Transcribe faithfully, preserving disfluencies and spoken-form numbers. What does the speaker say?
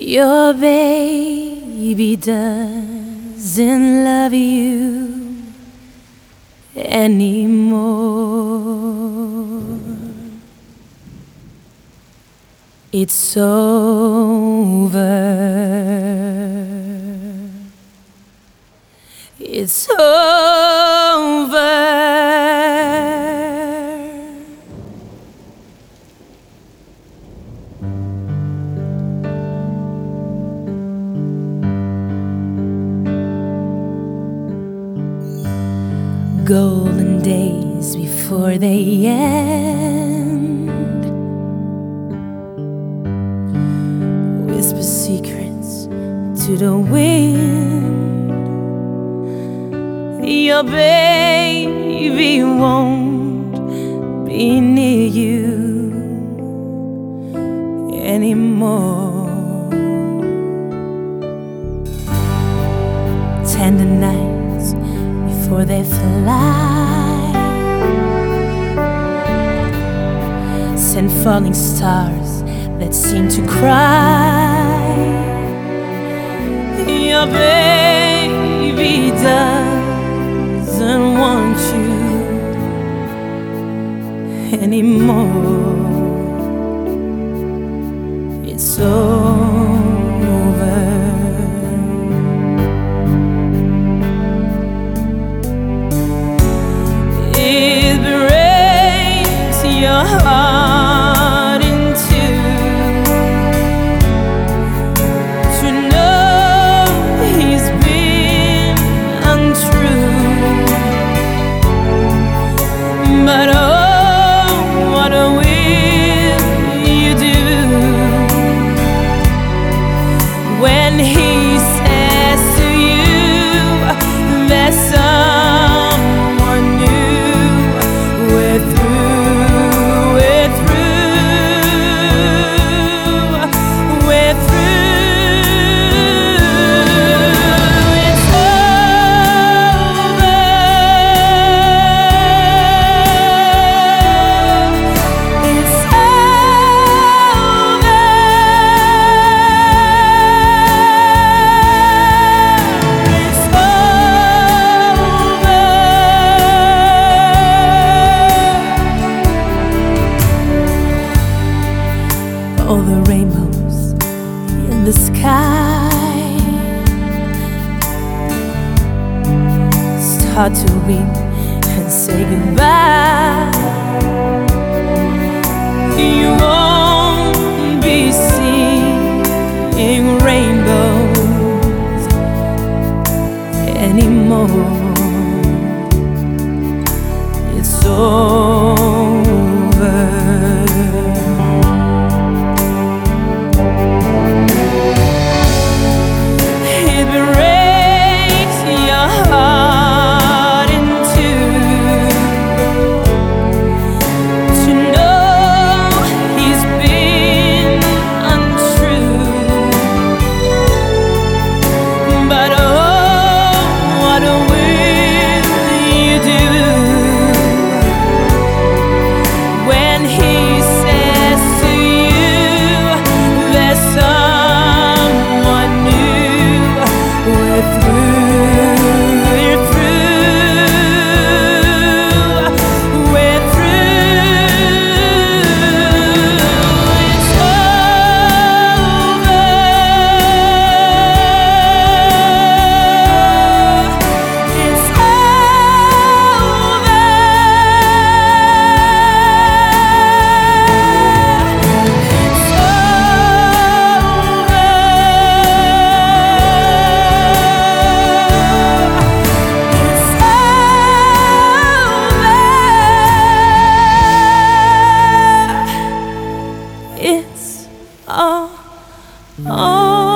Your baby doesn't love you anymore. It's over. It's over. Golden days before they end, whisper secrets to the wind. Your baby won't be near you anymore. Tender nights before they fly, send falling stars that seem to cry. Your baby doesn't want you anymore. It's over. It breaks your heart in two to know he's been untrue. But oh, what will you do when he says to you there's someone new? We're through, we're through, we're through. It's over. It's over. It's over. All the rainbows in the sky start to weep and say goodbye. You won't be seeing rainbows anymore. It's over. It breaks your heart in two to know he's been untrue. But oh, what will you do when he says to you there's someone new? We're through, we're through, we're through. It's over. It's over. It's all over.